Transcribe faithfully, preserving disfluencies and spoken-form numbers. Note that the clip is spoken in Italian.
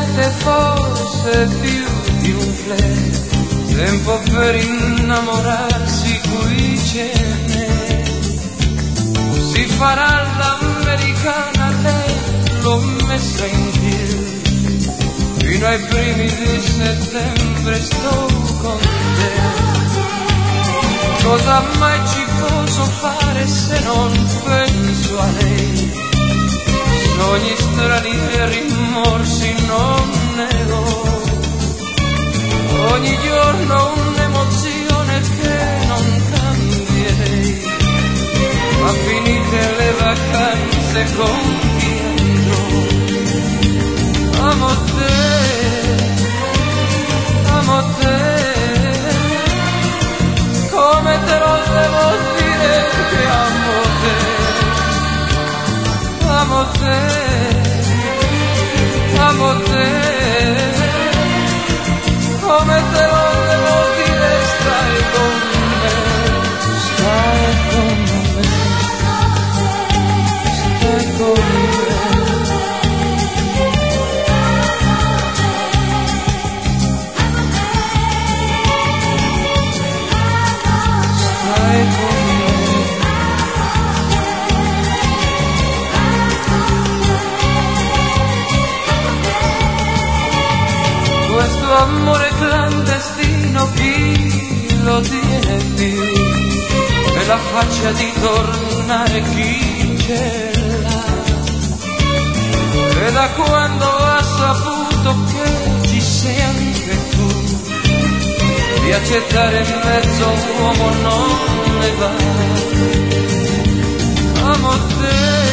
mette forse più di un flair, tempo per innamorarsi qui ce n'è. Si farà l'americana, lei l'ho messa in piedi, fino ai primi di settembre sto con te. Cosa mai ci posso fare se non penso a lei? Sogni strani e rimorsi non ne ho. Ogni giorno un'emozione che non cambierei, ma finite le vacanze con chi andrò. Amo te, amo te, come te lo devo dire che amo te, amo te, amo te, come te lo devo dire, stai con me, stai con me, stai con me. Stai con me. Questo amore clandestino chi lo tiene più? E la faccia di tornare chi ce l'ha? E da quando ha saputo che ci sei anche tu, di accettare mezzo uomo non ne va. Amo te.